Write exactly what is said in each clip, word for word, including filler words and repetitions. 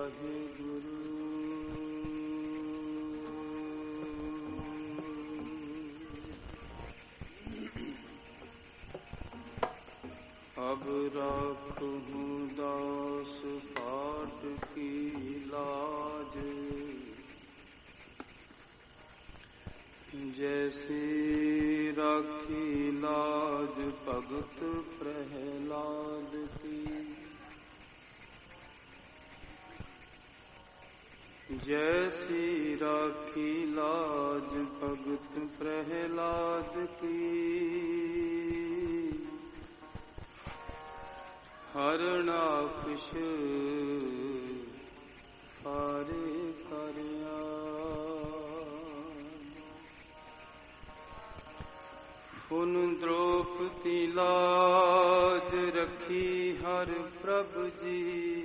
ਵਾਹਿਗੁਰੂ। ਅਬ ਰਾਖਹੁ ਦਾਸ ਪਾਟ ਕੀ ਲਾਜ, ਜੈਸੀ ਰਾਖੀ ਲਾਜ ਭਗਤ ਪ੍ਰਹਿਲਾਦ ਕੀ। जैसी राखी लाज भगत प्रहलाद की, हरनाखश फारे करया। फुन द्रौपदी लाज रखी हर प्रभ जी,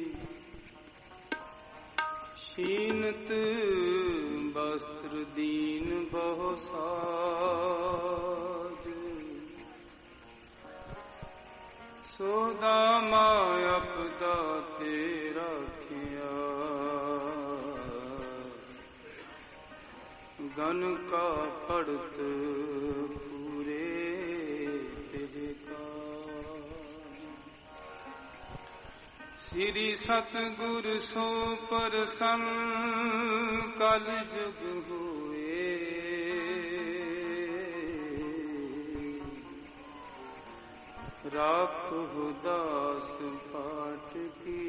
शीनत वस्त्र दीन बहु साज। सोदामा अपदा ते राखिया, गन का पड़त पूरे का। श्री सतगुर सो प्रसन्न कल जुग हुए, राखहु दास पाट की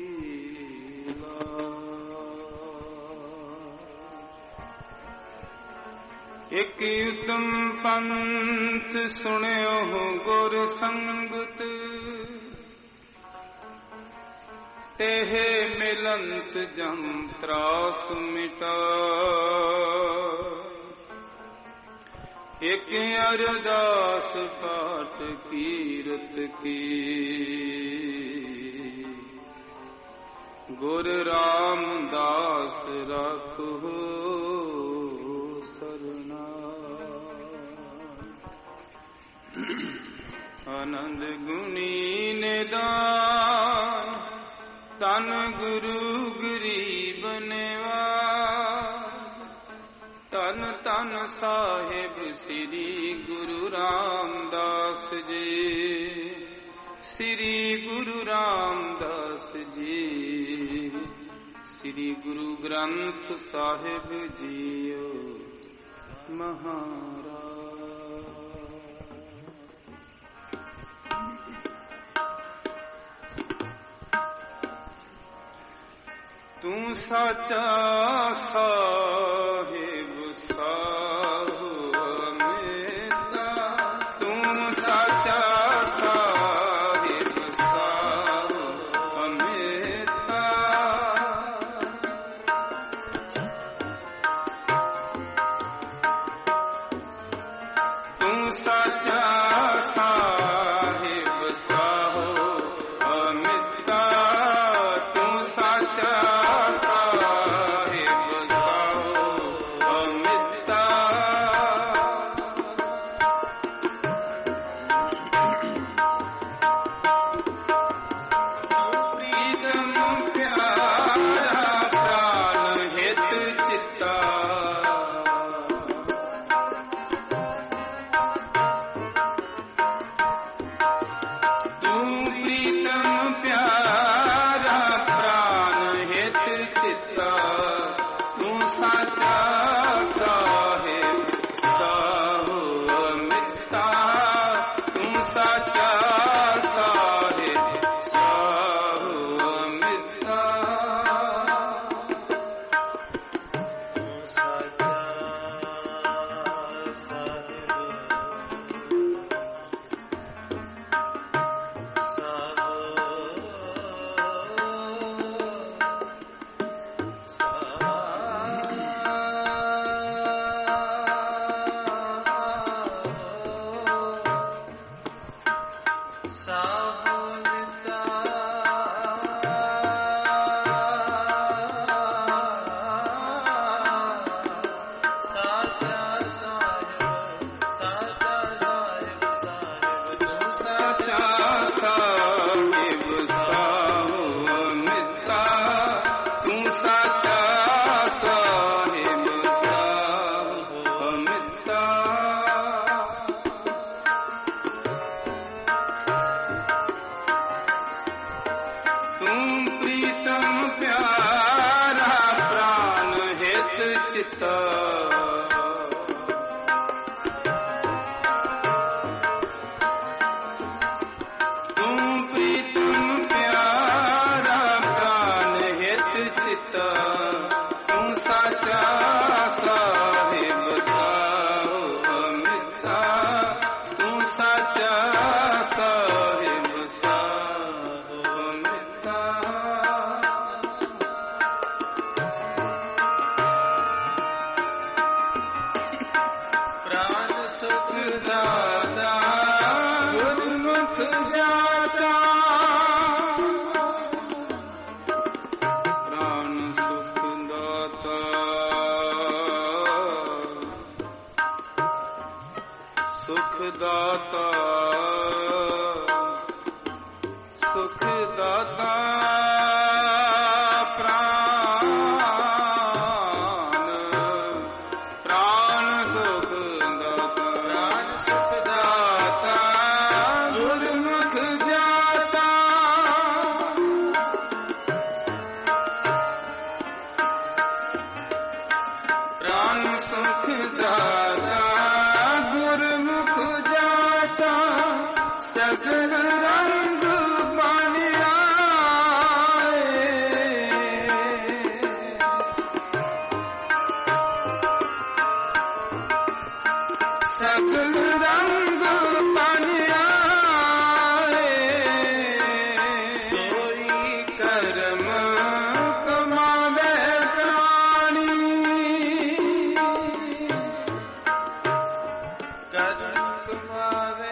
लाज। एक उत्तम पंथ सुनियो गुर संगत, तेहे मिलंत जम त्रास मिटा। एक अरदास पाठ कीरत की, गुर रामदास राखो सरना। आनंद गुनी निदान, तन गुरु गरीब निवाज। तन तन साहिब श्री गुरु रामदास जी, श्री गुरु रामदास जी। श्री गुरु ग्रंथ साहिब जीओ महाराज। तू साचा साहिब साहु अमेता, तू साचा साहिब साहु अमेता। तू साचा साहिब साहु अमेता, तू साचा साहिब साहु ਪਿਆਰਾ ਪ੍ਰਾਨ ਹਿਤ ਚਿਤਾ ਸੁਖ ਦਾਤਾ ਸੁਖ ਦਾਤਾ ਪ੍ਰਾਨ ਪ੍ਰਾਨ ਸੁਖ ਦਾਤਾ ਪ੍ਰਾਨ ਸੁਖ ਦਾਤਾ ਗੁਰਮੁਖ ਜਾਤਾ ਪ੍ਰਾਨ ਸੁਖ ਦਾਤਾ ਸਗਲ ਰੰਗ ਬਣਿਆ ਸਗਲ ਰੰਗ ਬਣਿਆ ਸੋਈ ਕਰਮ ਕਮਾਵੇ ਪ੍ਰਾਣੀ ਕਰਮ ਕਮਾਵੇ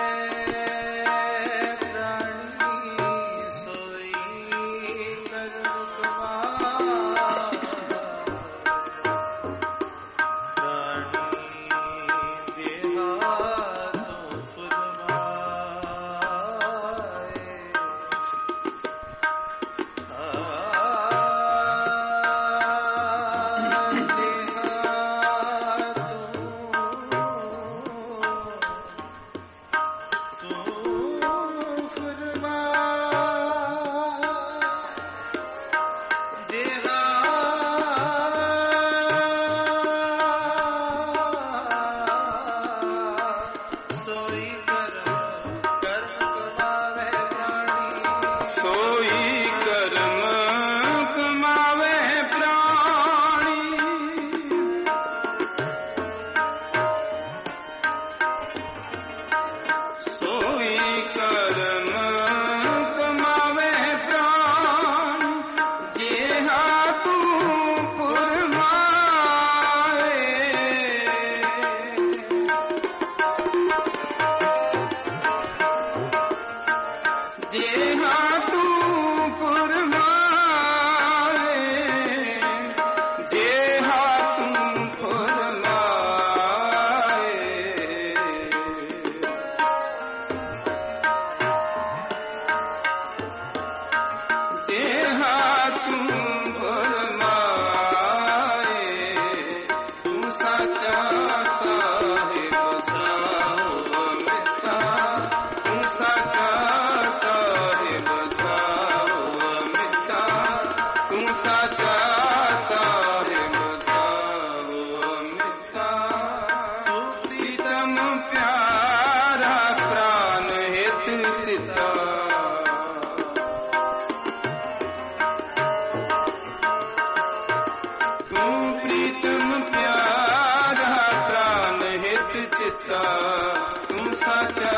ਤੂੰ ਸਾਚਾ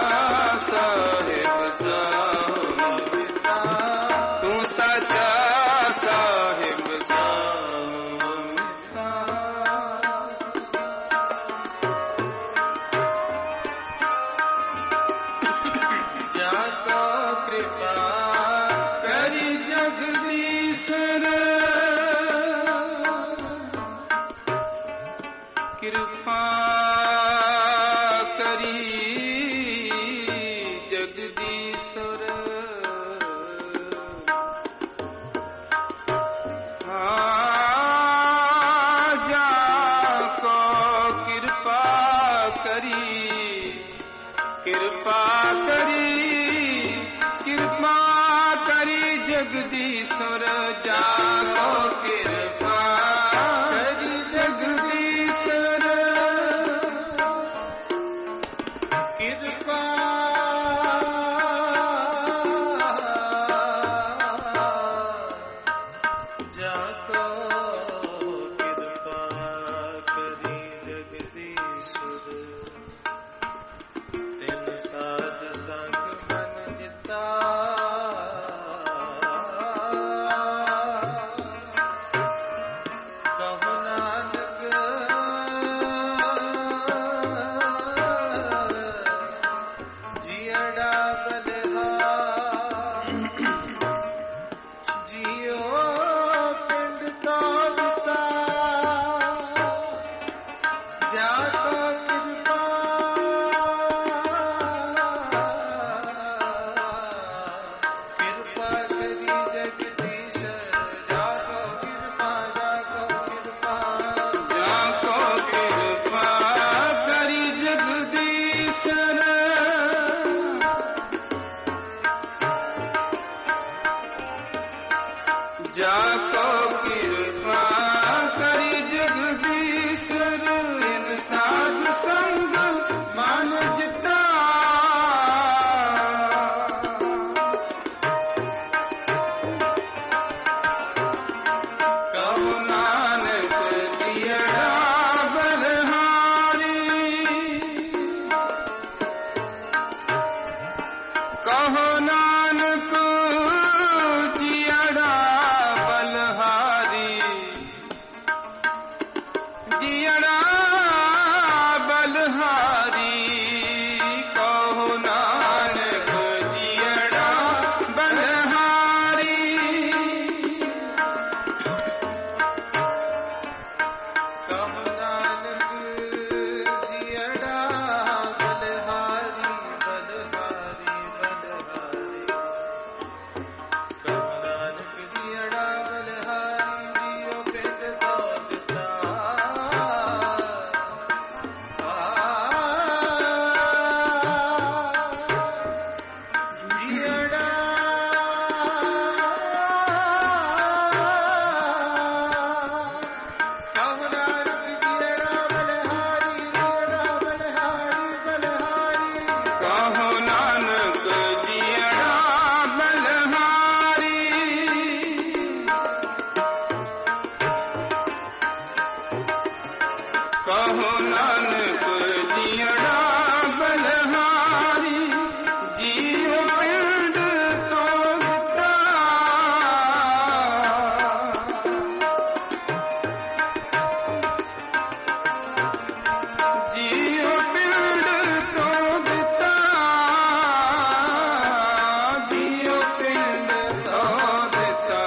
ਸਾਹਿਬ ਸਾਮਿਤਾ ਤੂੰ ਸਾਚਾ ਸਾਹਿਬ ਸਾਮਿਤਾ ਜਾ ਕੋ ਕਿਰਪਾ ਕਰੀ ਜਗਦੀਸ਼ਰ ਕਿਰਪਾ ਕਰੀ ਜਗਦੀਸ਼ जाको कृपा करी जगदीश्वर कृपा जाको कृपा करी जगदीश्वर तिन साध संग मन जिता कहो नानक जियड़ा बलिहार जियो पिंड तो बिता जाको कृपा कृपा करी जगदीश्वर जाको कृपा जाको कृपा जाको कृपा करी जगदीश्वर जाको कृपा करी जगदीश्वर इन साध संग मान जिता कहो नानक जियड़ा बलिहारी कहो नानक जियड़ा बलिहारी जियड़ा बलिहारी कहो नानक जियड़ा बलिहारी कहो नानक जियड़ा बलिहारी बलिहारी बलिहारी कहो नानक जियड़ा बलिहारी जियो पिंड तो बिता जियड़ा कहो नानक जियड़ा बलिहारी जियड़ा बलिहारी बलिहारी कहो नानक जियड़ा बलिहारी कहो नानक जियड़ा बलिहारी जियो पिंड तो बिता जियो पिंड तो बिता जियो पिंड तो बिता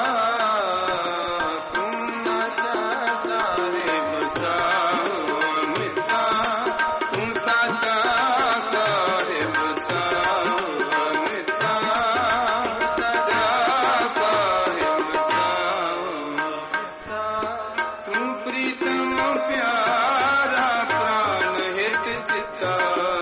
तुम साचा साहेब साओ मिता तुम साचा साहेब साओ मिता सदा साहेब साओ मिता तुम प्रीतम प्यारा प्राण हित चिता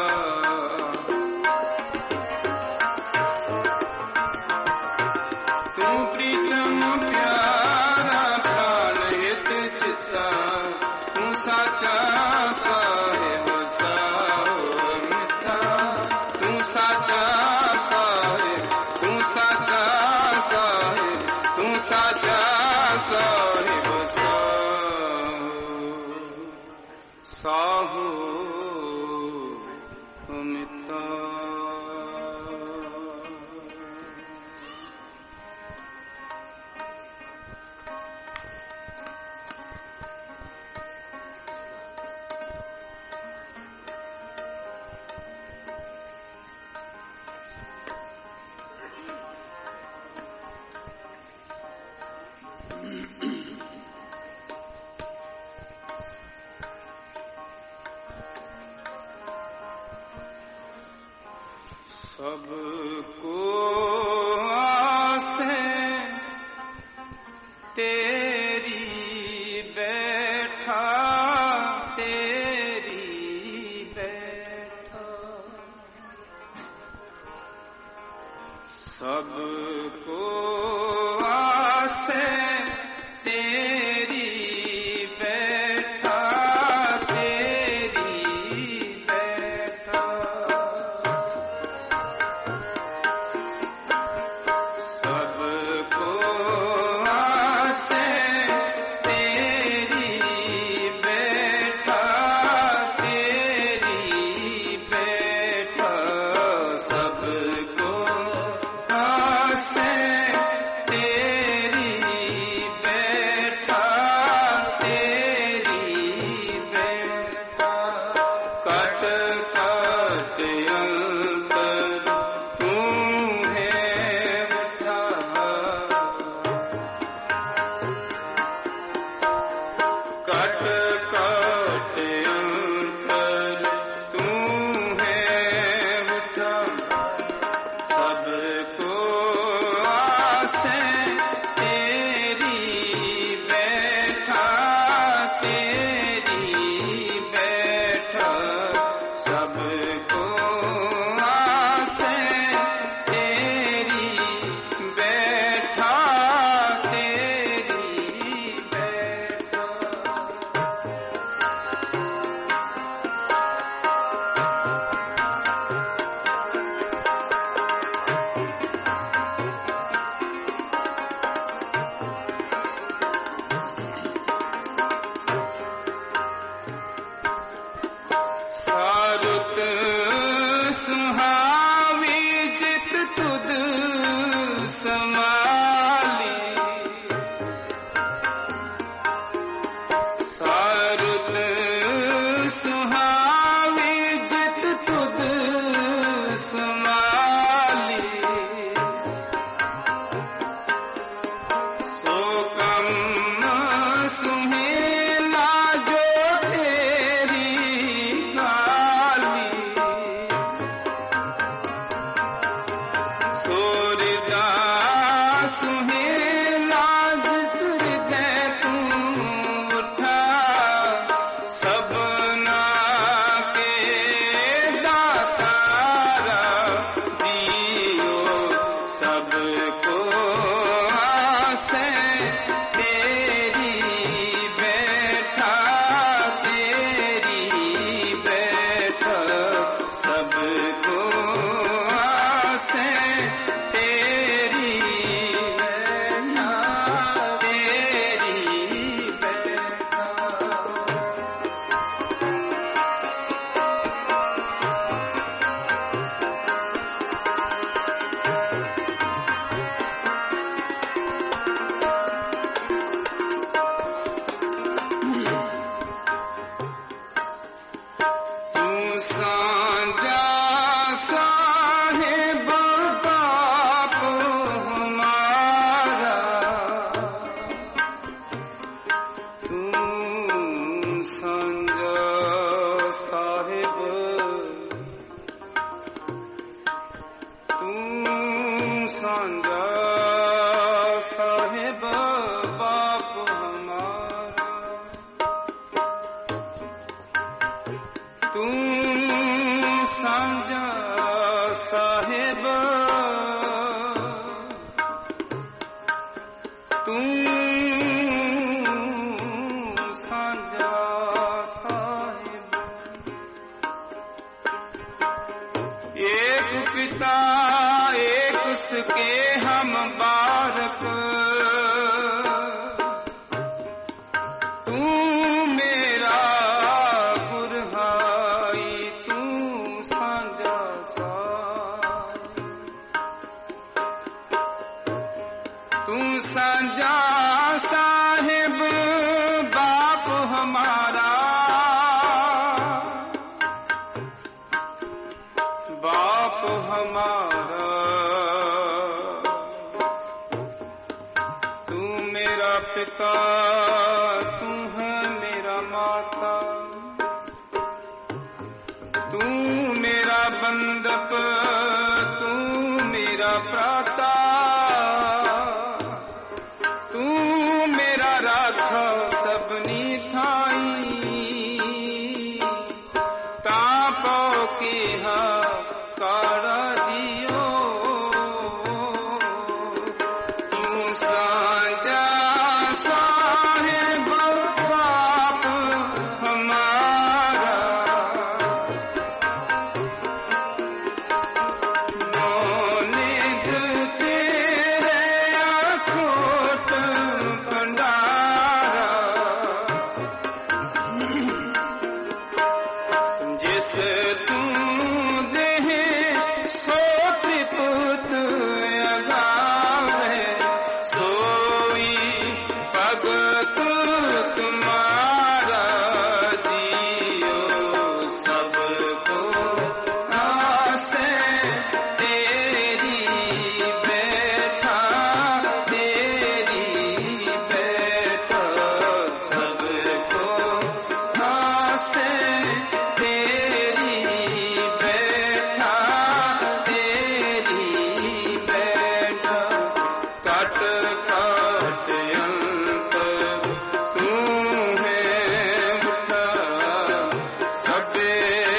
तुम प्रीतम प्यारा प्राण हित चिता तुम साचा साहेब साओ मिता तुम साचा साहेब तुम साचा साहेब तुम साचा साहेब साओ साहू मिता सबको आसे तेरी बैठा तेरी बैठा सबको आसे बाप हमारा। तू सांझा साहिब, तू सांझा साहिब। एक पिता एक उसके हम बारक, तू मेरा गुरहाई, तू सांझा साहिब। तू सांझा साहिब बाप हमारा, बाप हमारा। तू मेरा पिता, तू है मेरा माता, तू मेरा बंधप, तू मेरा प्राता, तू मेरा राखा सबनी थाई। तापो की हा काड़ा दियो, तू सांझा साहिब बाप हमारा। मोनिद तेरे अखोट भंडारा, जिस तू देहे सो त्रिपुत अगावे, सोई भगत तुम्हारा। दियो सबको आसे तेरी बैठा, तेरी बैठा। सबको आसे तेरी बैठा, तेरी बैठा। काट काट अंतर तू है उठा, सबे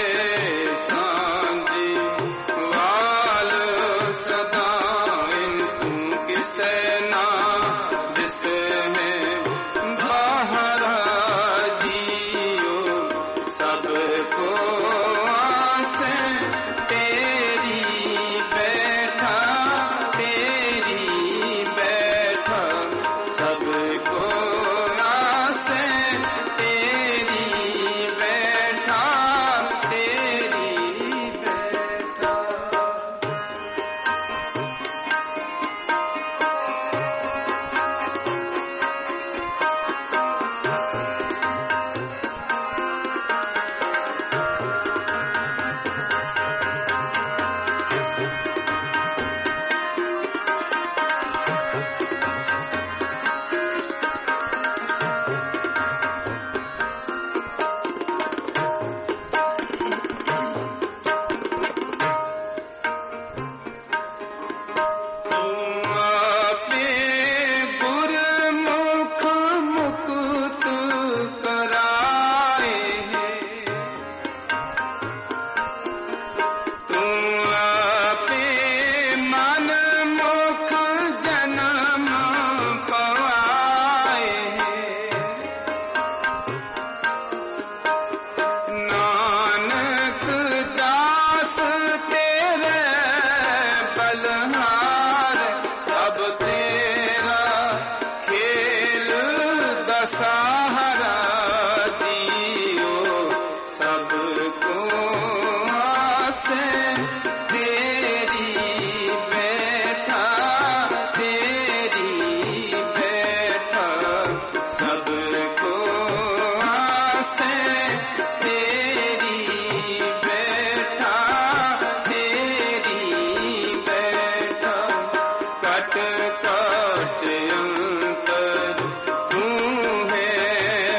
सांझी वाल सदाइन। तू किसे ना दिस है बाहरा, जियो सबको आसे तेरी बैठा, तेरी बैठा। सबको आसे तेरी बैठा, तेरी बैठा। तू आपे गुरमुख मुक्त कराए, तू आपे मन मुख जन्म पवाए। नानक दास तेरे बलहार, सब तेरा खेल दशहरा। दियो सबको आसे तेरी बैठा, तेरी बैठा। सबको आसे तेरी बैठा, तेरी बैठा। कट कट अंतर तू है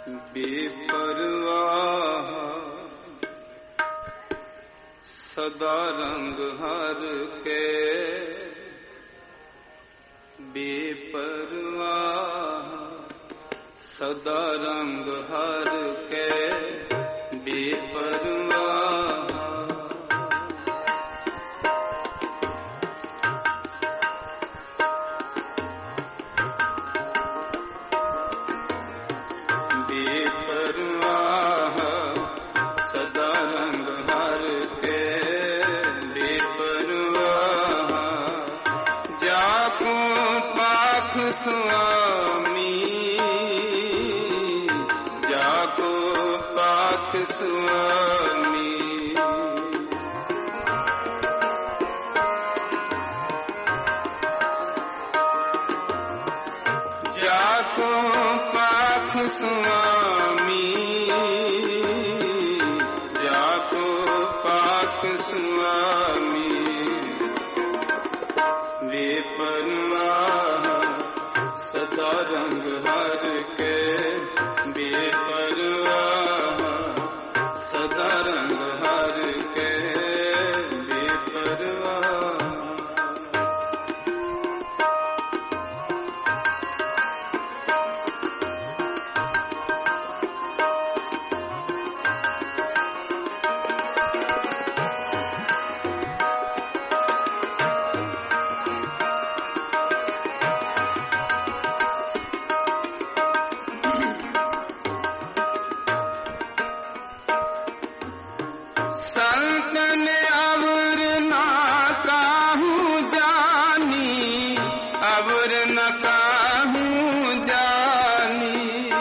बेपरवाह सदा रंग हर के, बेपरवाह सदा रंग हर के, बेपरवाह बेपरवाह सदा रंग हर के, बेपरवाह जाको पाख स्वामी, जाको पाख स्वामी, जाको पाख स्वामी, जाको पाख स्वामी, बेपरवाह सदा रंग हर के, बेपरवाह सदा रंग हर के, बेपरवाह संतन अवर ना काहूँ जानी, अवर न काहूँ जानी,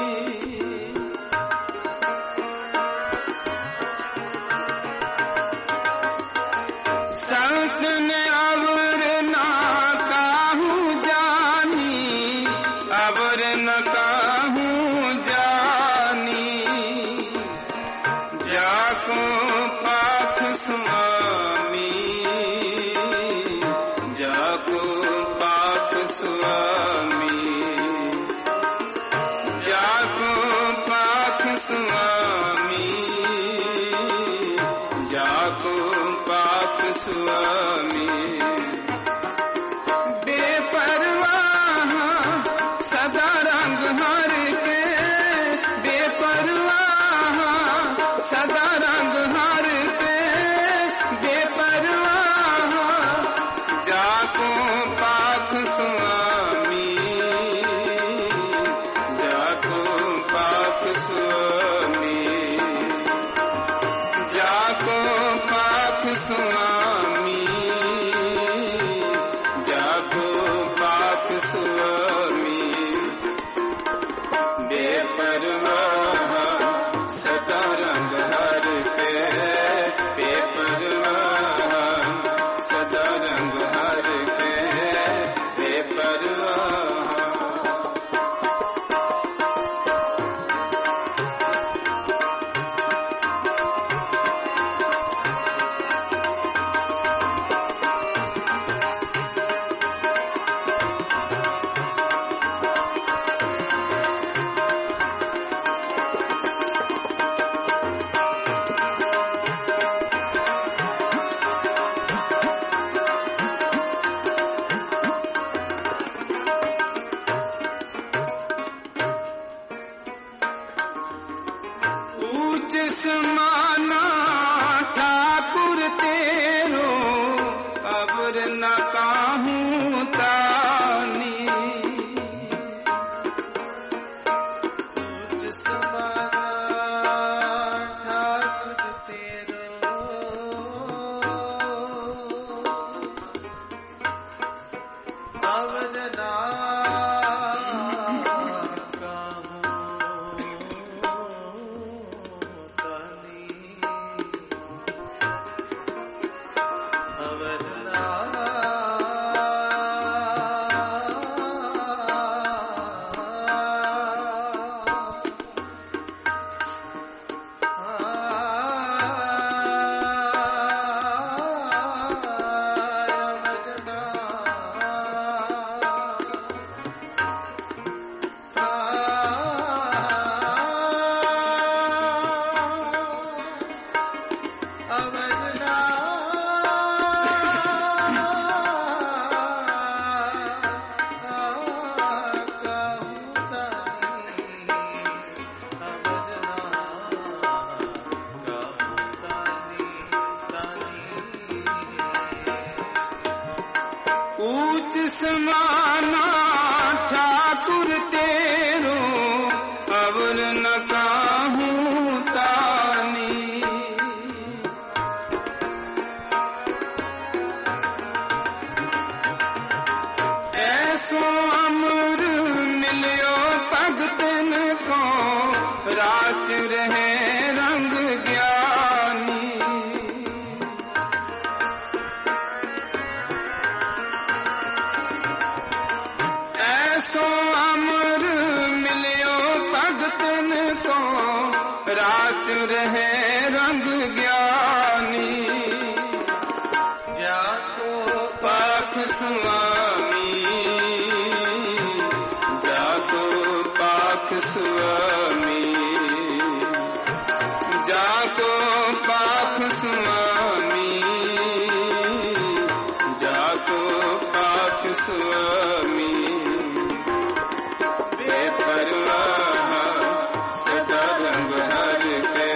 संतन अवर ना काहूँ जानी, अवर न काहूँ जानी, जाको पाख स्वामी, जाको पाख स्वामी, जाको पाख स्वामी, जाको पाख स्वामी, बेपरवाह सदा रंग हर के, बेपरवाह सदा रंग हर के, बेपरवाह जाको पाख स्वामी, जाको पाख स्वामी, जाको पाख स्वामी, जाको पाख स्वामी, बेपरवाह सदा रंग हर के, बेपरवाह सदा रंग हर के, बेपरवाह ऊंच समाना ठाकुर तेरो, अवर न काहूँ तानी, ऊंच समाना ठाकुर तेरो, अवर ना काहूँ तानी, समाना ठाकुर तेरो अवर न काहूं तानी। ऐसो अमर मिलियो भगतन को राच रहे रंग ज्ञानी। ऐसो अमर मिलियो भगतन को राच रहे रंग ज्ञानी। जाको पाख स्वामी जाको पाख स्वामी जाको पाख स्वामी जाको पाख स्वामी। बेपरवाह सदा रंग हर के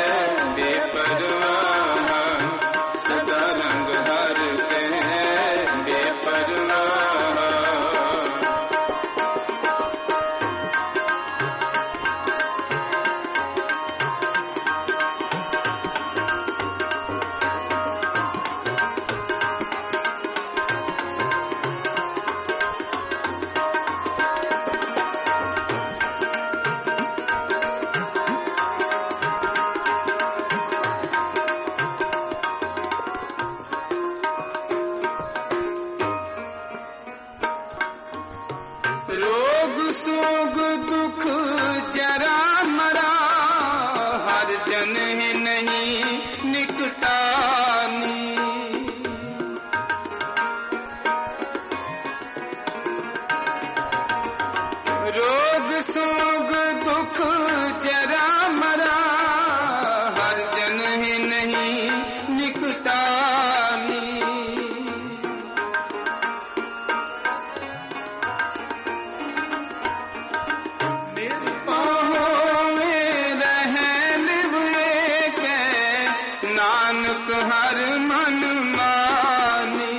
बेपरवाह सदा रंग हर के बेपरवाह। रोग सोग दुख जरा मरा हर जन है नहीं निकटानी। रोग सोग दुख जरा मरा हर जन है नहीं निकटानी। नानक हर मन मानी।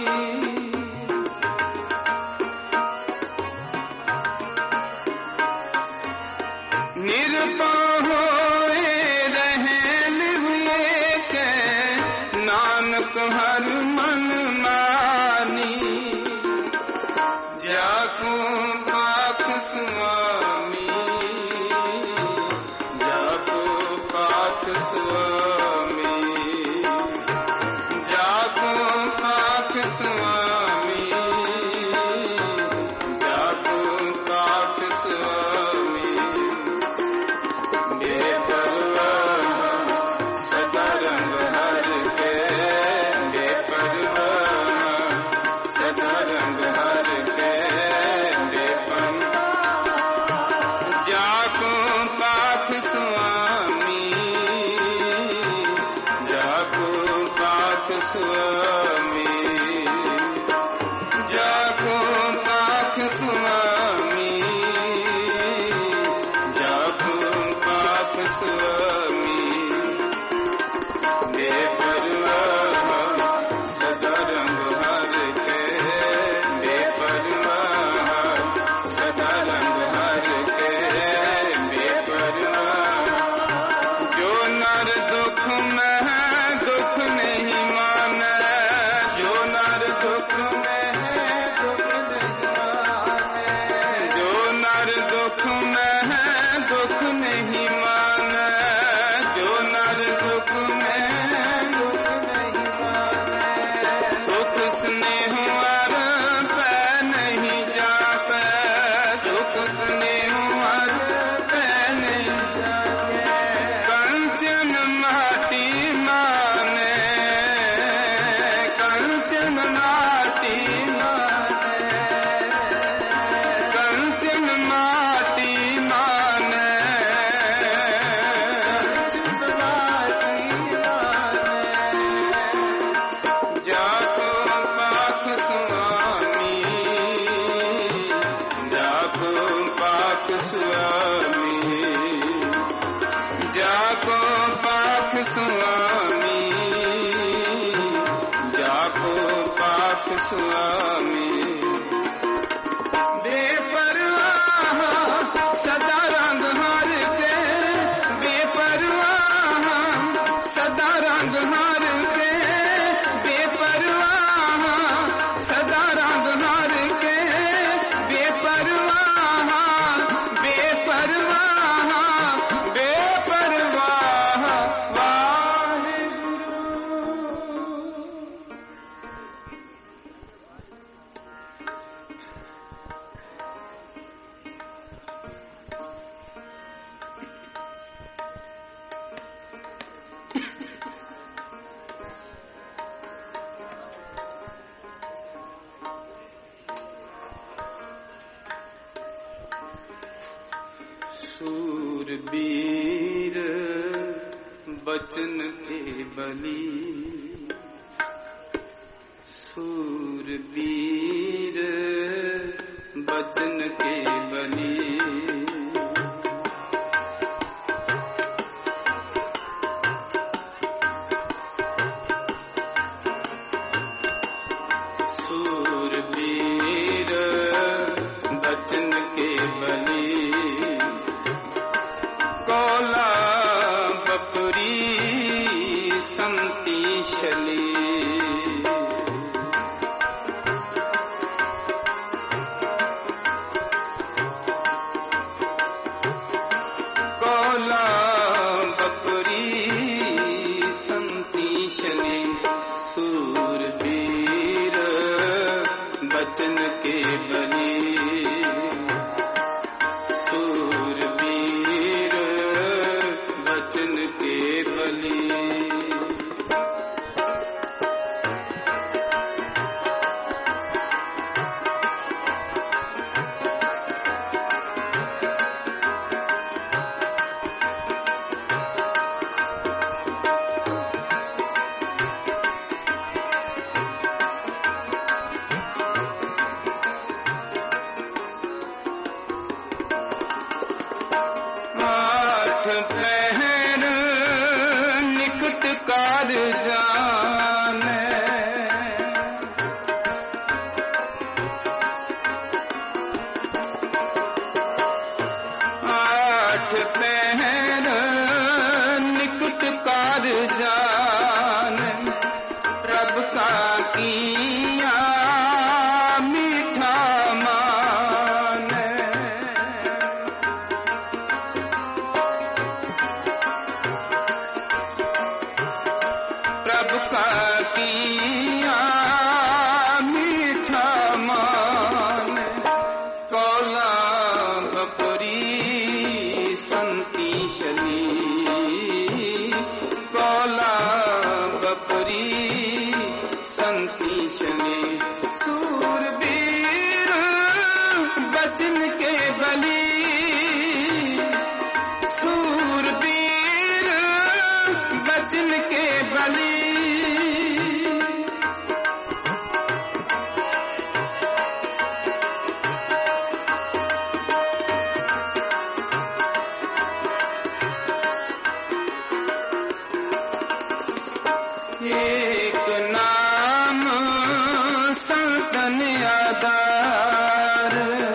निरपा होए रहे निभये के नानक हर मन मानी। जाको पाख स्वामी जाको पाख स्वामी जाको पाख स्वामी जाको पाख स्वामी। बेपरवाह सदा रंग हर के बेपरवाह सदा रंग हर के बेपरवाह। जाको पाख स्वामी जाको पाख स्वामी जाको पाख स्वामी जाको पाख स्वामी। बेपरवाह सदा रंग हर के बेपरवाह सदा रंग हर के बेपरवाह। जो नर दुख में है दुख नहीं माने जो नर दुख में है दुख नहीं माने। जो नर दुख में है दुख नहीं माने जो नर दुख में है दुख नहीं माने। सुख स्नेह और पै नहीं जाते सुख स्नेह और पै नहीं जाते। कंचन माटी माने कंचन माटी माने कंचन माटी माने कंचन माटी माने। जाको पाख स्वामी जाको पाख स्वामी जाको पाख स्वामी जाको पाख स्वामी। सूरबीर बचन के बली, सूरबीर बचन के बली। सूरबीर बचन के बली, कौला बपरी संती शली। कौला बपरी संती शली, सूरबीर बचन के बली, सूरबीर बचन के बली। पहर निकट कार जाने, आठ पहर निकट कार जाने, प्रभ का किया मीठा माने। प्रभ का किया मीठा मान, कौला बपरी संती शली, कौला बपरी संती शली। सूरबीर बचन के बली, सूरबीर बचन के बली। एक नाम संतन आधार,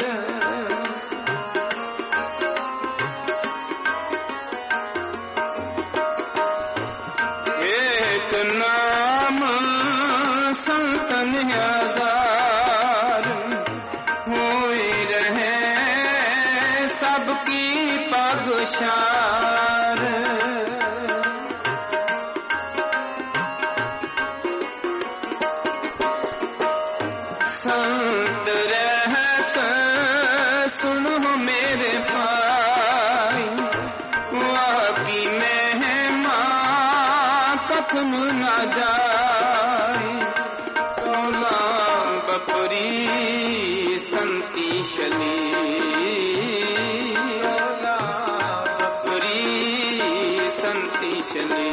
एक नाम संतन आधार, हुई रहे सबकी पगशार। संत रहत सुनो मेरे भाई, वाकी महिमा कथन न जाए। कौला बपरी संती शली, कौला बपरी संती शली।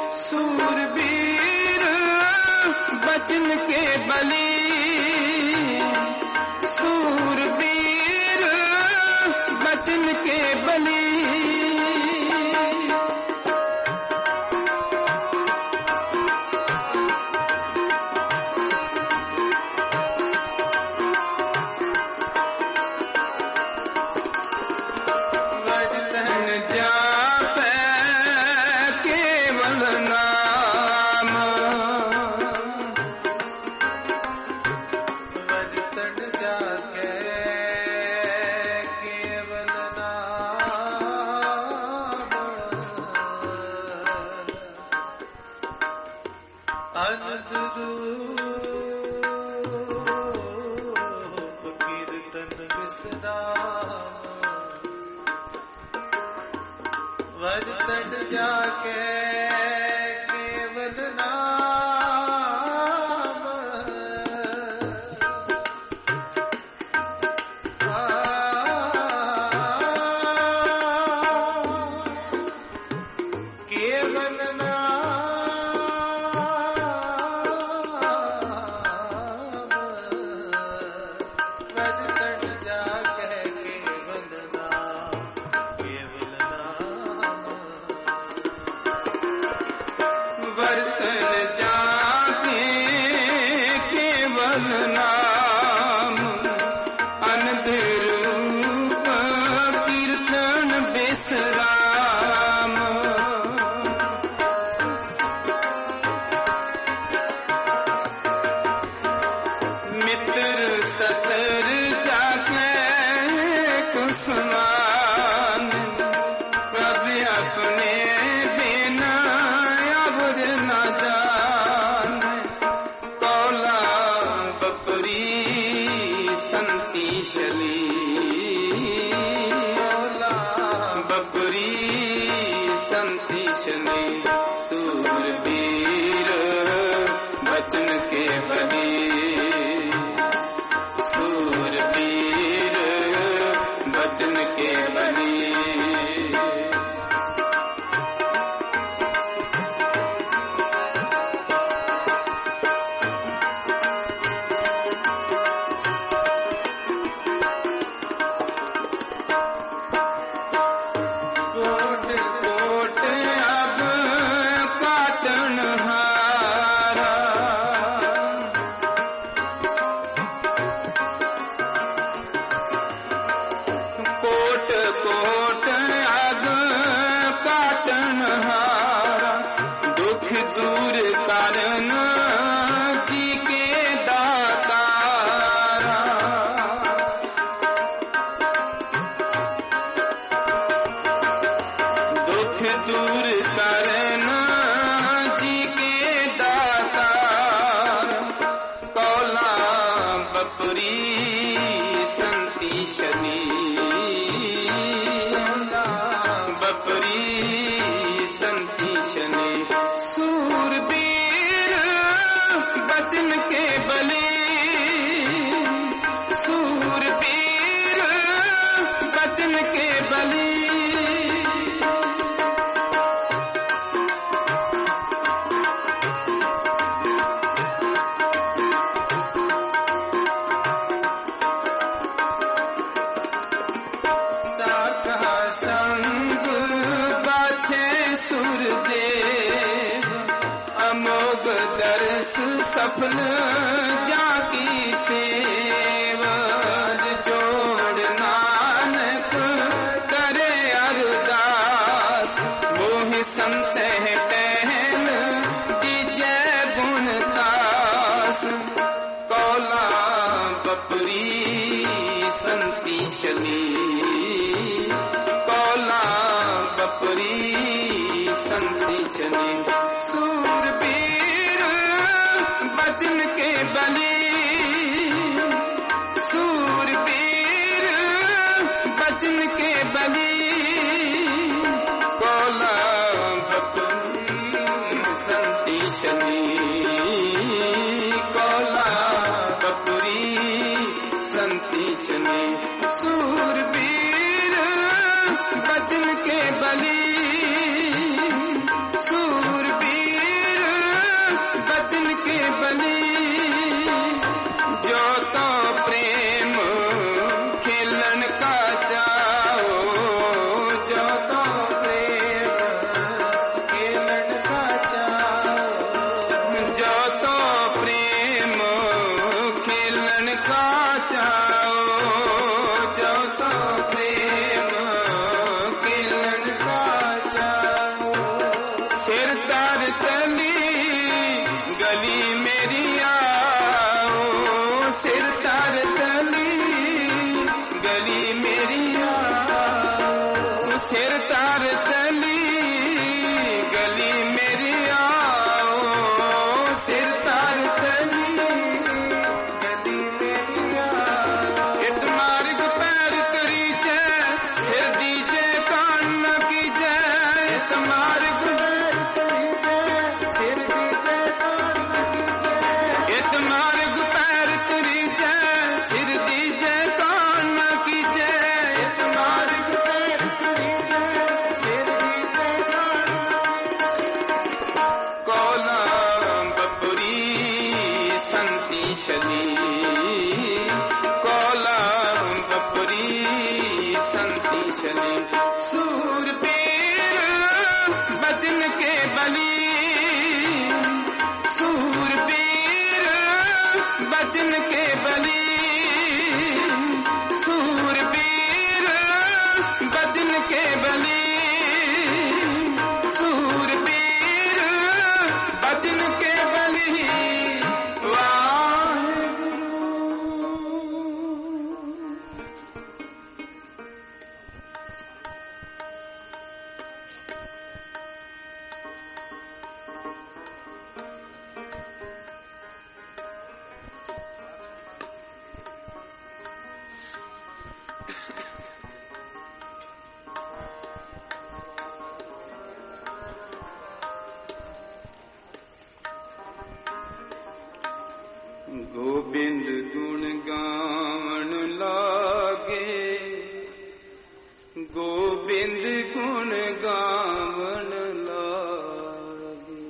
सूरबीर बचन के बली, सूरबीर बचन के बली। वर्तन जापै केवल नाम, वर्तन जाके केवल नाम। अनंत रूप कीर्तन विसराम, वर्तन जाके केवल नाम। आ बचन के बली सफल जाकी सेवा जोड़ नानक करे अरदास मोहि संत है टहल जिजय गुणतास कौला बपरी संती शनी कौला बपरी संती शनी सूरबीर बचन के बली सूरबीर बचन के बली कौला बपरी संती शनी कौला बपरी संती शनी सूरबीर बचन के बली सूरबीर बचन के बली जो तो प्रेम खेलन का चाहो जो तो प्रेम खेलन का चाहो जो तो प्रेम खेलन का चाहो जो तो प्रेम खेलन का चाहो सिर तार तली गली मेरी आओ सिर तार तली गली मेरी आओ सिर तार तली गली मेरी आओ सिर तार तली गली मेरी आओ इत मार्ग पैर करी जय सिर दीजे कान न की जय इत मार्ग पैर करी जय सिर दीजे इत मार्ग पैर करी जय सिर दीजे कान न की जय इत मार्ग पैर करी जय सिर दीजे कान कौला बपरी संती शनी कौला बपरी संती शनी सूरबीर बचन के बली सूरबीर बचन के बली सूरबीर बचन के बली सूरबीर बचन के बली गोविंद गुण गावन लागे गोविंद गुण गावन लागे।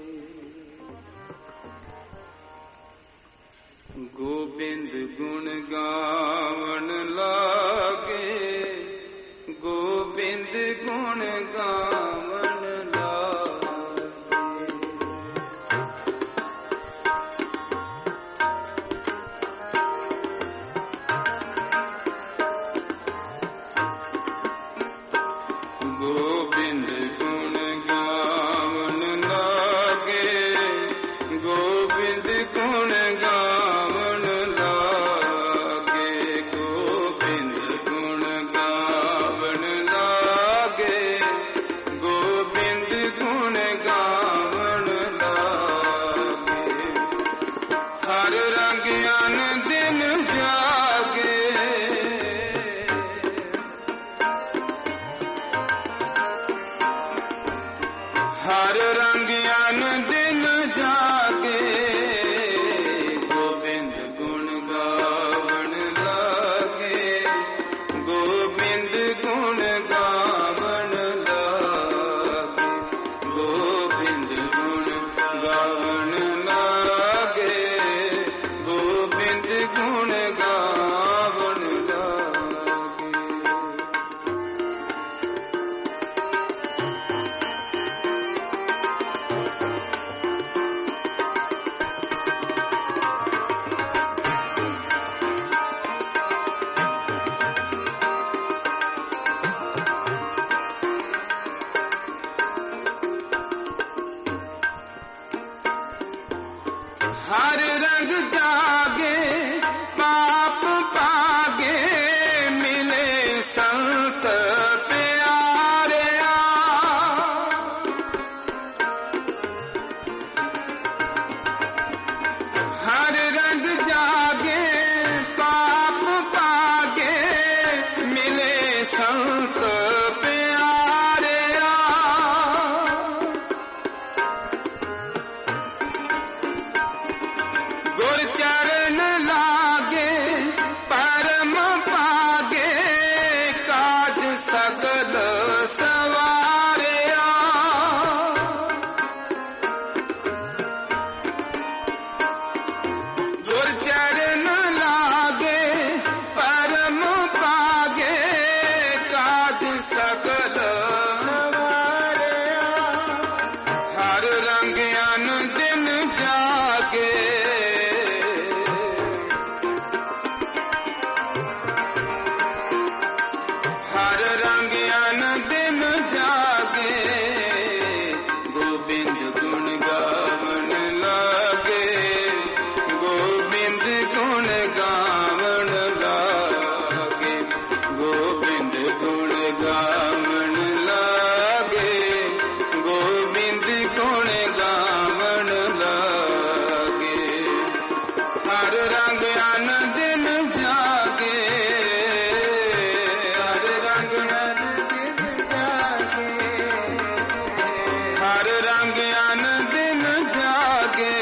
गोविंद गुण गावन लागे, गोविंद गुण गावन लागे। गोविंद गुण गावन लागे, गोविंद गुण गावन लागे। गोविंद गुण गावन लागे, गोविंद गुण गावन लागे। हर रंग अन दिन जागे, हर रंग अन दिन जागे। गोविंद गुण गावन लागे, गोविंद गुण गावन लागे। गोविंद गुण गावन लागे, गोविंद गुण गावन लागे। हर रंग जागे, पाप पागे, मिले संत प्यारे। हर रंग जागे, पाप पागे, मिले संत प्यारे। गुर चरण लागे, परम पागे, काज सकल सवारे। गुर चरण लागे, परम पागे, काज सकल सवारे। हर रंग अन दिन जागे, हर रंग अन दिन जागे। गोविंद गुण गावन लागे, गोविंद गुण गावन लागे। गोविंद गुण गावन लागे, गोविंद गुण गावन लागे। हर रंग अन दिन जागे, हर रंग अन दिन जागे। हर रंग अन दिन जागे,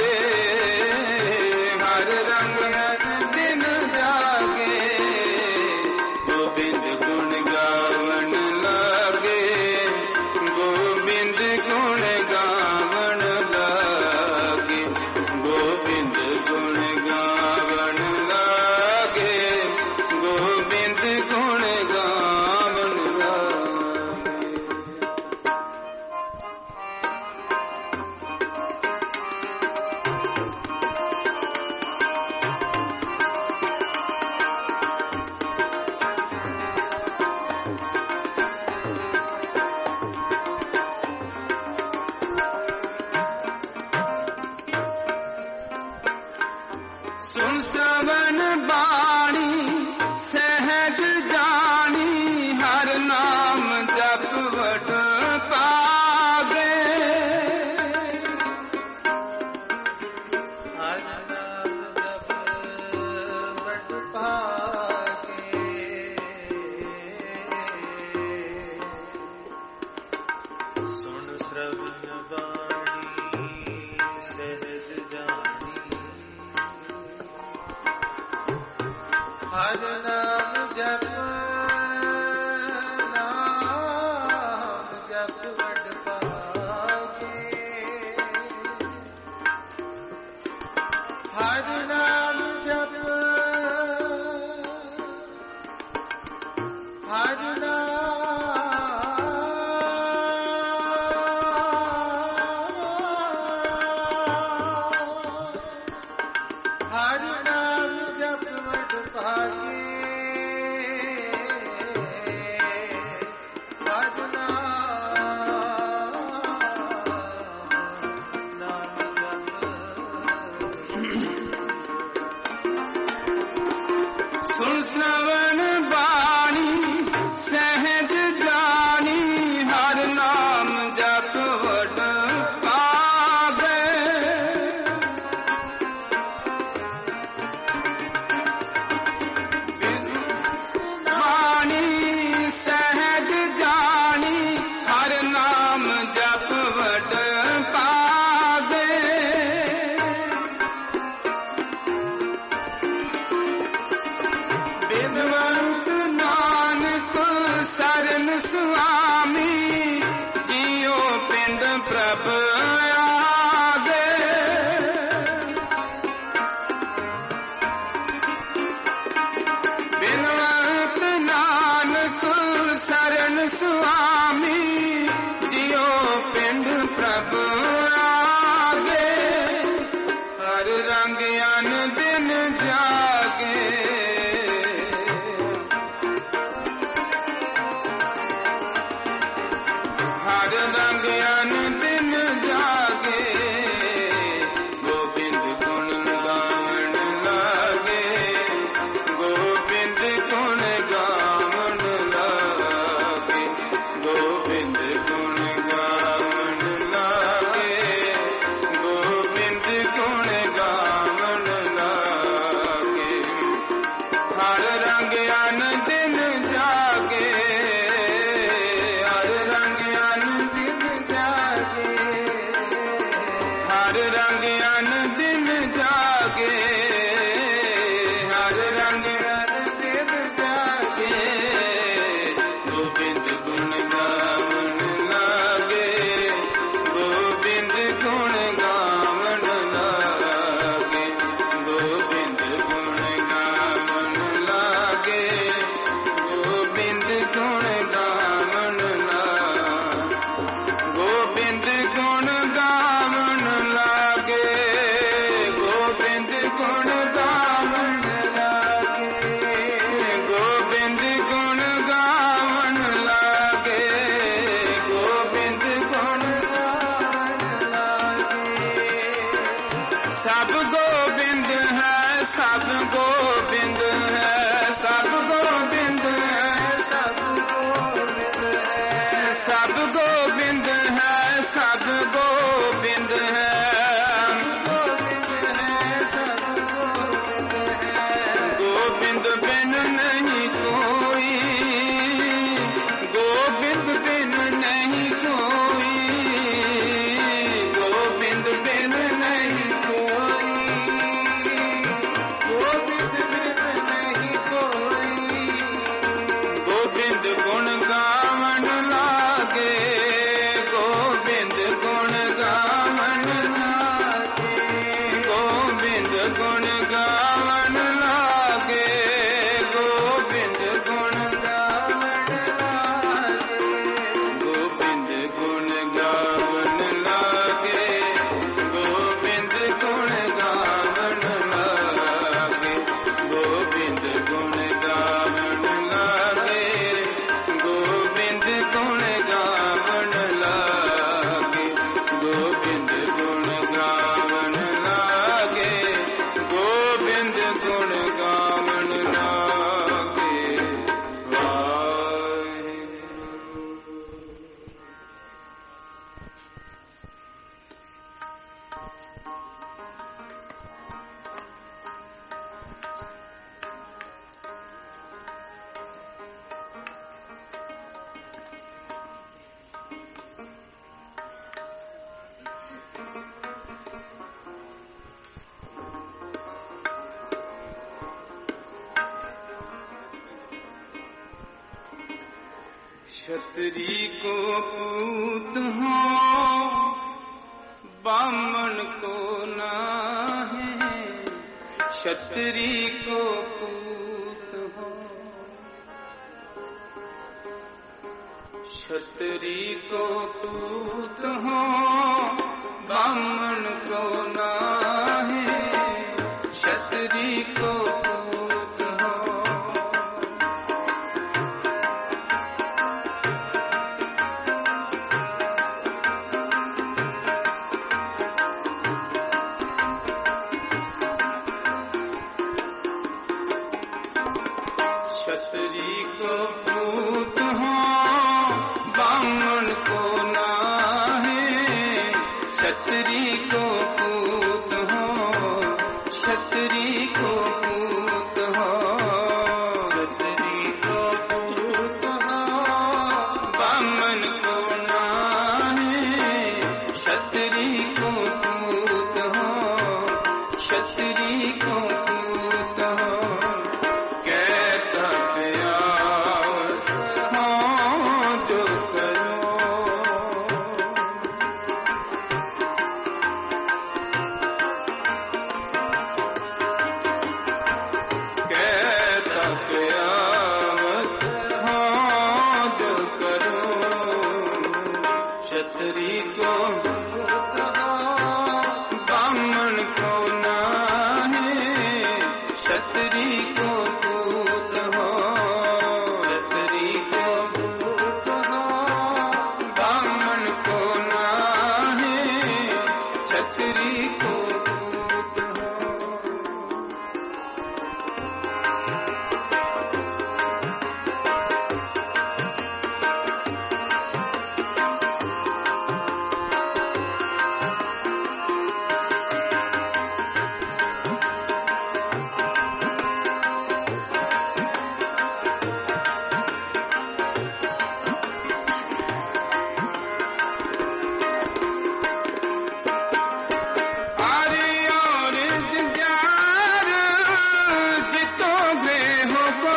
हर रंग अन दिन जागे। गोविंद गुण गावन लागे, गोविंद गुण गावन लागे। गोविंद गुण गावन लागे, गोविंद गुण गावन लागे। सुन श्रवण बाणी, सहज जानी, हर नाम जपवट पागे। हर नाम जपवट पागे। सुन श्रवण बाणी, सहज जानी, हर नाम जप, नाम क्षत्रि को पूत हो बामन को नाहे, क्षत्रि को पूत हो क्षत्रि को पूत हो बामन को नाहे, क्षत्रि को पूत हो बामन को नाहे क्षत्रि को पूत हो क्षत्रि को पूत हो कहता प्यावत हो जो करो कहता प्यावत हो जो करो क्षत्रि को बामन को नाहे क्षत्रि को पूत हो क्षत्रि को पूत हो बामन को नाहे क्षत्रि को पूत हो आरे और जंजार जितोगे हो को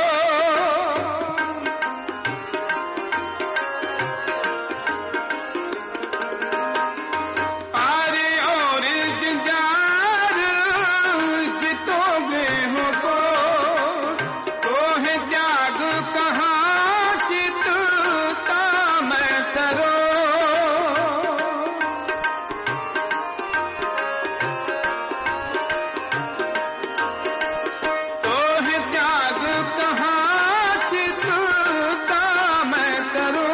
आरे और जंजार जितोगे हो को तो है त्याग कहाँ चितता मैं करो तो है त्याग कहाँ चितता मैं करो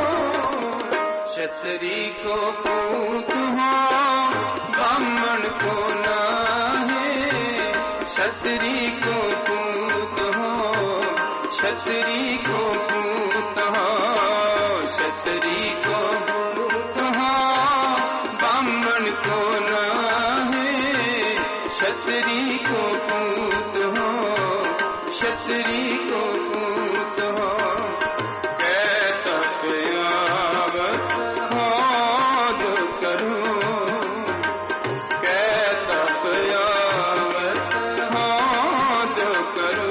क्षत्रि को पूत हो बामन को नाहे क्षत्रि को पूत हो क्षत्रि को पूत हो क्षत्रि को पूत हो बामन को नाहे क्षत्रि को पूत हो क्षत्रि को पूत हो कहता प्यावत हो जो करो कहता प्यावत हो जो करो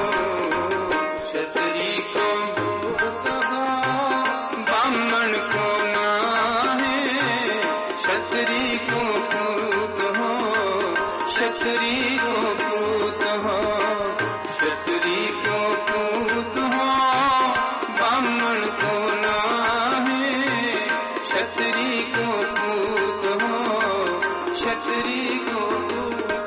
क्षत्रि को पूत हो बामन को नाहे क्षत्रि को पूत हो क्षत्रि को पूत हो क्षत्रि को पूत हो बामन को नाहे क्षत्रि को पूत हो क्षत्रि को पूत हो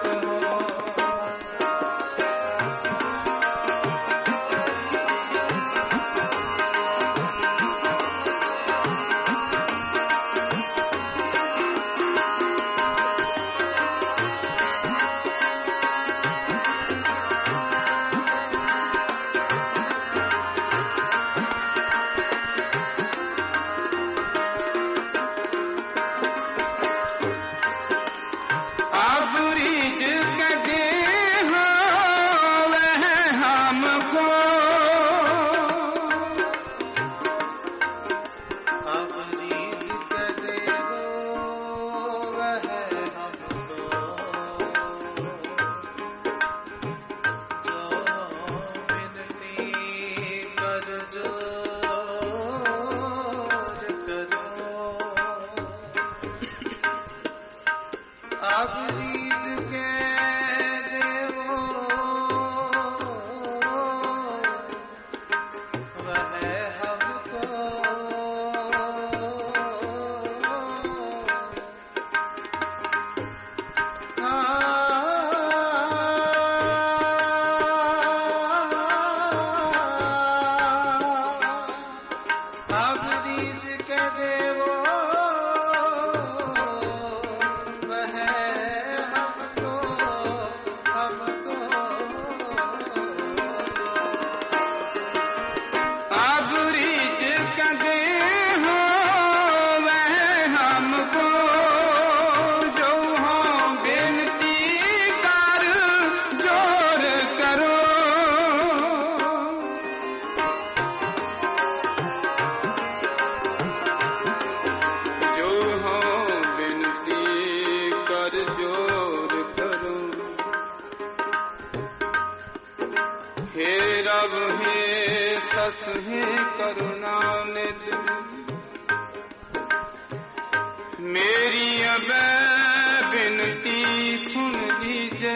मेरी अब बिनती सुन लीजिए,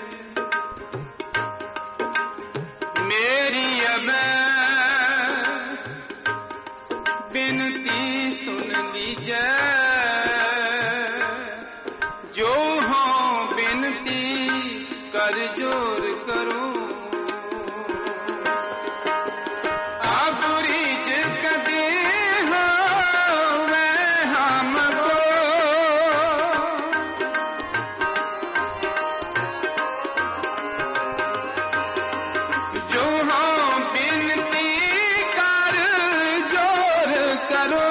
मेरी अब बिनती सुन लीजिए, जो हो बिनती कर जोर करो। आप रिज़्क़ दे हो वह हमको, जो हो बिनती कर जोर करो।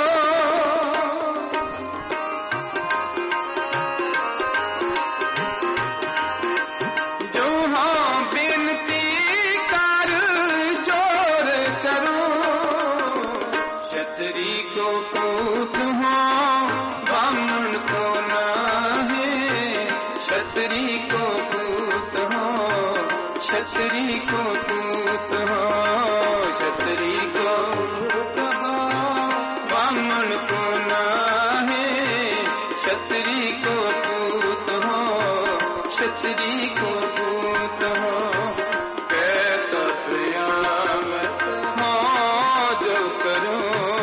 जो हो बिनती कर जोर करो। क्षत्रि को पूत हो ब्राह्मण को नाहे, क्षत्रि को पूत हो, क्षत्रि को पूत हो, क्षत्रि को पूत हो ब्राह्मण को नाहे, क्षत्रि को पूत हो, क्षत्रि को पूत हो। कहता क़यामत हो जो करो,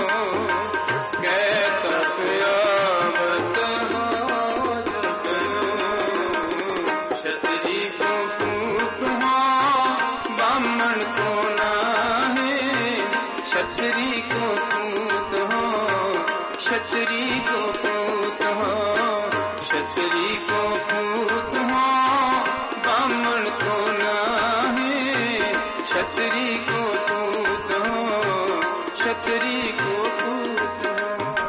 कहता क़यामत हो जो करो। क्षत्रि को पूत हो ब्राह्मण को नाहे, क्षत्रि को पूत हो, क्षत्रि को पूत हो, क्षत्रि को पूत हो ब्राह्मण को नाहे, क्षत्रि को पूत हो, क्षत्रि को पूत हो।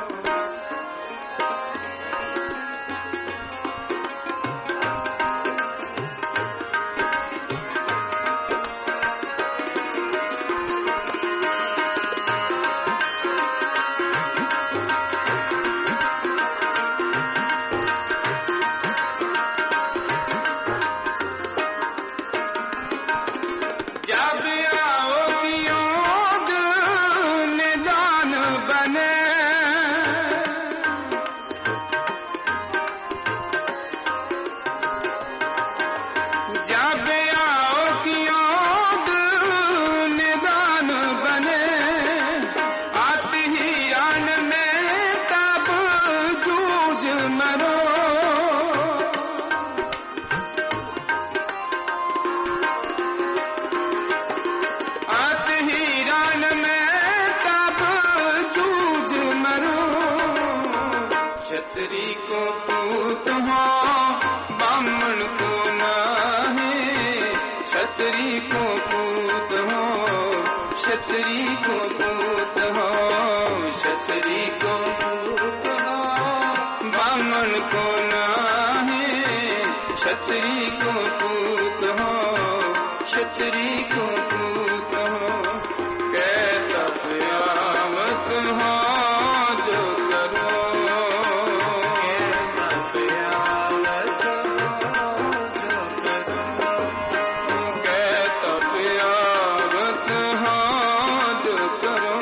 जब आओगी योग निदान बने, जब आओगी योग निदान बने, आती ही रान में तब जूझ मरो। आत ही रान में तब जूझ मरो। क्षत्रि को पूत हो ब्राह्मण को नाहे, क्षत्रि को पूत हो, क्षत्रि को पूत हो, क्षत्रि को पूत हो ब्राह्मण को नाहे, क्षत्रि को पूत हो, क्षत्रि को पूत हो। कहता क़यामत हो जो करो, कहता क़यामत हो जो करो, कहता क़यामत हो जो करो,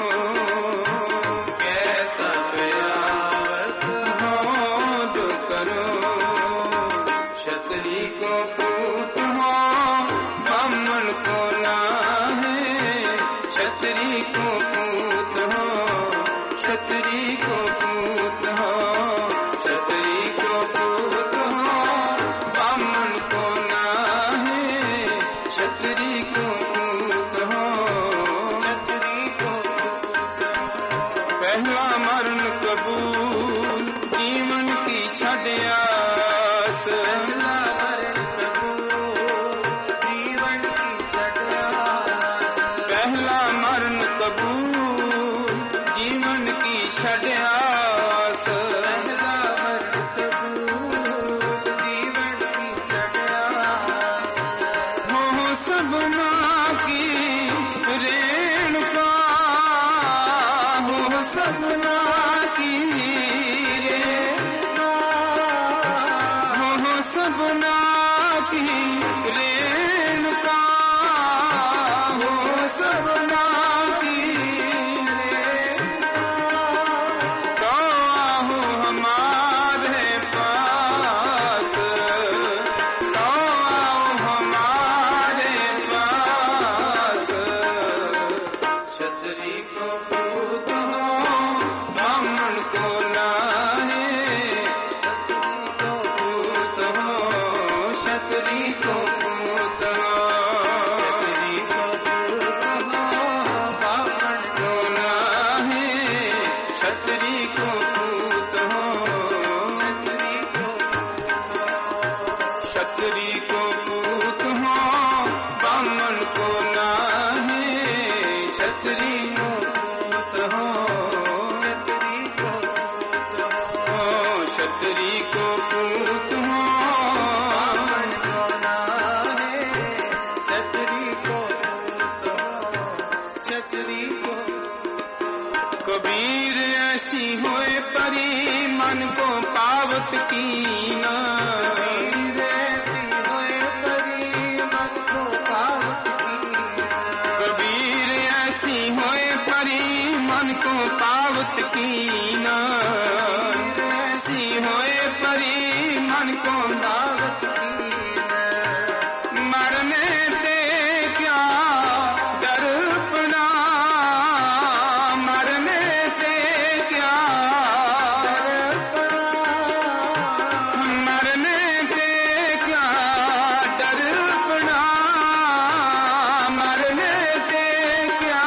कहता क़यामत हो जो करो। क्षत्रि को पूत हो ब्राह्मण को नाहे, क्षत्रि को पूत हो, क्षत्रि को पूत हो, क्षत्रि को पूत हो ब्राह्मण को नाहे, क्षत्रि को पूत हो, क्षत्रि को पूत हो। पहला मरण कबूल जीवन की छड़ आस, पहला मरण पहला मरण कबूल जीवन की छड़ आस, पहला मरण कबूल जीवन की छड़ आस। हो सबना की रेणुका, हो सबना की रेणुका, हो सबना की रेणुका, हो सबना की रेणुका। तो आहू हमारा क्षत्रिय को पूत हो, क्षत्रिय को पूत हो, ब्राह्मण को नाही, क्षत्रिय को पूत हो, क्षत्रिय को पूत हो, ब्राह्मण को नाही, क्षत्रिय को पूत हो, क्षत्रिय को। कबीर ऐसी होए परी मन को पावत कीना, कबीर ऐसी होए परी मन को पावत कीना, कबीर ऐसी होए परी मन को पावत कीना, ऐसी होए परी मन को पावत कीना। मरने से क्या दर्पणा, मरने से क्या मरने से क्या दर्पणा, मरने से क्या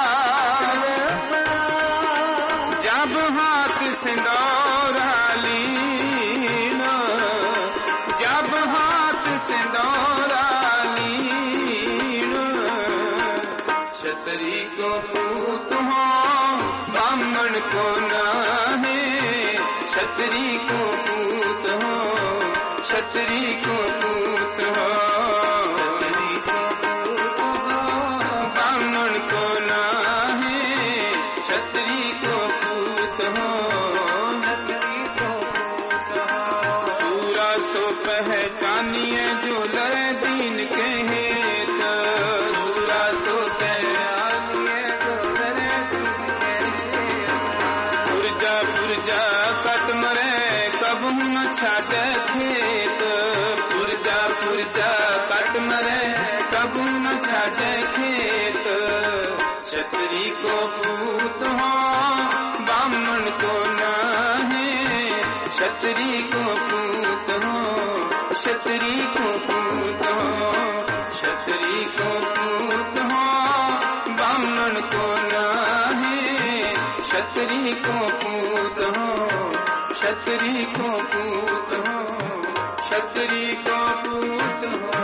जब हाथ सिंदूरा लीना, जब हाथ सिंदूरा लीना। क्षत्रिय को पूत हो, ब्राह्मण को नाही, क्षत्रिय को पूत हो, क्षत्रिय को पूत हो, क्षत्रिय को पूत हो, ब्राह्मण को नाही, क्षत्रिय को पूत हो, क्षत्रिय को पूत हो। पूरा सो पहचानिए जो लय दीन के हेत, पूरा सो पहचानिए जो लय दीन के हेत। पुरजा पुरजा कट मरे कबू न छाटे खेत, पुरजा पुरजा कट मरे कबू न छाटे खेत। क्षत्रिय को पूत हो, ब्राह्मण को नाही, क्षत्रिय को पूत हो, क्षत्रिय को पूत हो, क्षत्रिय को पूत हो, ब्राह्मण को नाही, क्षत्रिय को पूत हो, क्षत्रिय को पूत हो, क्षत्रिय को पूत हो।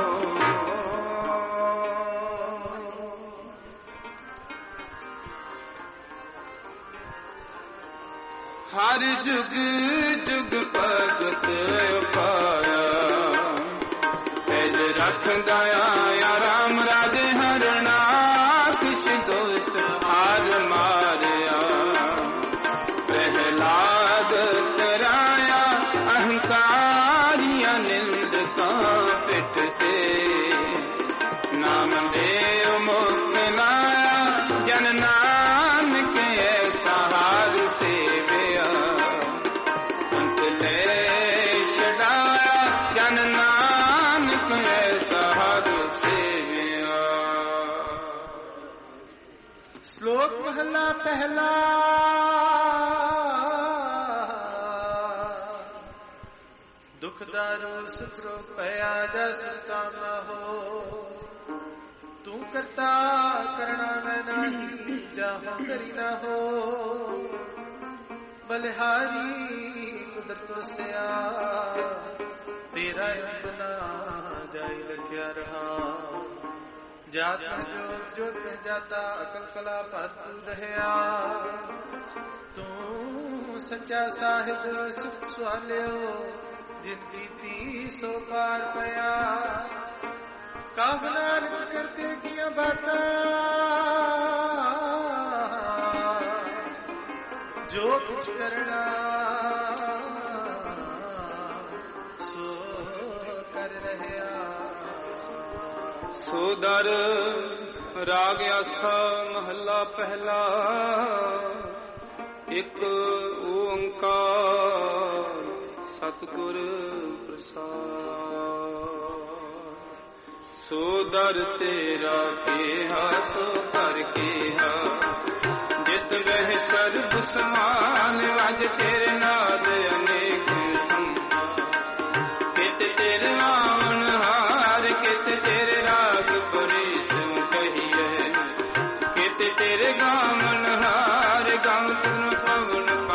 हर जुग जुग भगत पाया, पैज रख दया या राम राजे हरना, किस दोस्त हार मारया। प्रहलाद कराया अहंकारिया निंद का पिटते, नाम देव मुक्त लाया जन नानक ऐसा हार से गया। अंत ले छड़ाया जन नानक ऐसा हार से गया। श्लोक पहला पहला दुख दारो सुख रो पया जा सुकामा हो, तू करता करना मैं नहीं जाहो करी ना हो। बलिहारी कुदरतों से आ तेरा इतना जाए लख्या रहा। जात में जोत जोत में जाता अकल कला पर तू रहया। तू सच्चा साहिब सुख स्वालियो जिन प्रीति सो पार पया। काबलान करते किया बाता जो कुछ करना सो कर रहया। सोदर राग आसा महला पहला। एक ओंकार सतगुर प्रसाद। सोदर तेरा केहा सो कर केहा। जित वह सर्व समान वाज तेरे नाद अनेक संभार। कित तेरे आवन हार कित तेरे राग परेश कहिए। कित तेरे गावन हार गाँव तुम पवन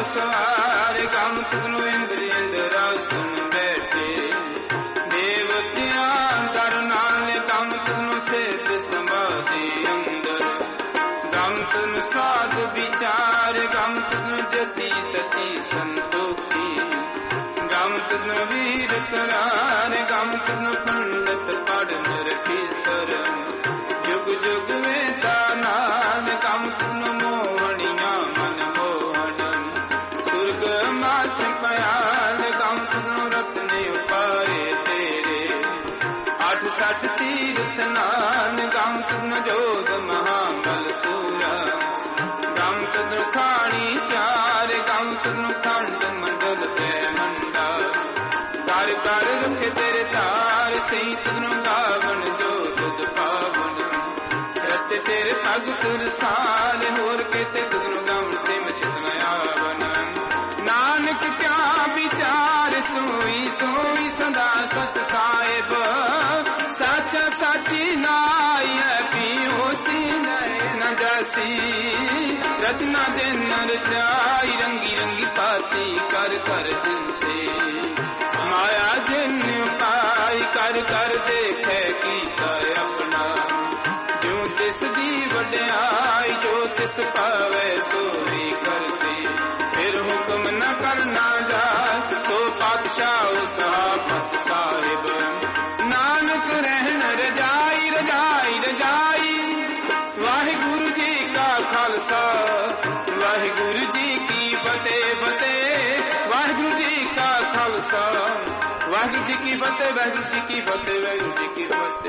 ਸਵਾਰ ਗਮ ਤਨੂੰ ਇੰਦਰ ਇੰਦਰਾਸਨ ਬੈਠੇ ਦੇਵਤਿਆਂ ਦਰ ਨਾਲ ਗਮ ਤਨੂੰ ਸਿੱਧ ਸਮਾਧੀ ਅੰਦਰ ਗਮ ਤਨੂੰ ਸਾਧ ਵਿਚਾਰ ਗਮ ਤਨੂੰ ਜਤੀ ਸਚੀ ਸੰਤੋਖੀ ਗਮ ਤਨੂੰ ਵੀਰ ਕਰਾਰ ਗਮ ਤਨੂੰ ਪੰਡਤ ਪੜਨ ਰਖੀ ਸਰ ਜੁਗ ਜੁਗ ਵੇਦਾ ਨਾਲ ਗਮ ਤਨੂੰ ਮੋਹਣੀਆਂ ਮਨ ਮੋਹਣ ਸੁਰਗ ਮਾਛ ਪਿਆਲ ਗਮ ਤਨੂੰ ਰਤਨੇ ਉਪਾਏ ਤੇਰੇ ਅੱਠ ਸੱਠ ਤੀਰਥ ਨਾਨ ਗਮ ਤਨੂੰ ਜੋਗ ਮਹਾਬਲ ਸੂਰਾ ਗਮ ਤਨੂੰ ਖਾਣੀ ਚਾਰ ਗਮ ਤਨੂੰ ਖੰਡ ਮੰਡਲ ਤੇ ਮੰਡਾ ਕਰ ਕਰ ਰੁਖ ਤੇਰੇ ਤਾਰ ਸਹੀ ਤਨੂੰ ਗਾਵਨ ਜੋਗ ਪਾਵਨ ਰਤ ਤੇਰੇ ਪਗ ਤੁਰ ਸਾਲ ਹੋਰ ਕਿਤੇ ਤਨੂੰ ਗਮ ਸੇ ਮਚਿਤ ਆਵਨ ਨਾਨਕ ਕਿਆ ਵਿਚਾਰ ਸੋਈ ਸੋਈ ਸਦਾ ਸਚ ਸਾਹਿਬ ਸਚ ਸਚੀ ਨਾਇ ਪੀਓ ਸੀ ਨ ਜਾਸੀ ਰਚਨਾ ਦੇ ਨਰ ਜਾਈ ਰੰਗੀ ਰੰਗੀ ਪਾਤੀ ਕਰ ਕਰ ਜਿਨਸੇ ਮਾਇਆ ਜਿਨ ਪਾਈ ਕਰ ਕਰ ਦੇਖੇ ਕੀਤਾ ਆਪਣਾ ਜਿਉ ਤਿਸ ਦੀ ਵਡਿਆਈ ਜੋ ਤਿਸ ਪਾਵੇ ਸੋਈ ਕਰਸੀ ਫਿਰ ਹੁਕਮ ਨ ਕਰਨਾ ਜਾ ਸੋ ਪਾਤਸ਼ਾਹ ਸਾਫਤ ਸਾਹਿਬ ਨਾਨਕ ਰਹਿਣ ਰਜਾਈ ਰਜਾਈ ਰਜਾਈ ਵਾਹਿਗੁਰੂ ਜੀ ਕਾ ਖਾਲਸਾ ਵਾਹਿਗੁਰੂ ਜੀ ਕੀ ਫਤਿਹ ਫਤਿਹ ਵਾਹਿਗੁਰੂ ਜੀ ਕਾ ਖਾਲਸਾ ਵਾਹਿਗੁਰੂ ਜੀ ਕੀ ਫਤਿਹ ਵਾਹਿਗੁਰੂ ਜੀ ਕੀ ਫਤਿਹ ਵਾਹਿਗੁਰੂ ਜੀ ਕੀ ਫਤਿਹ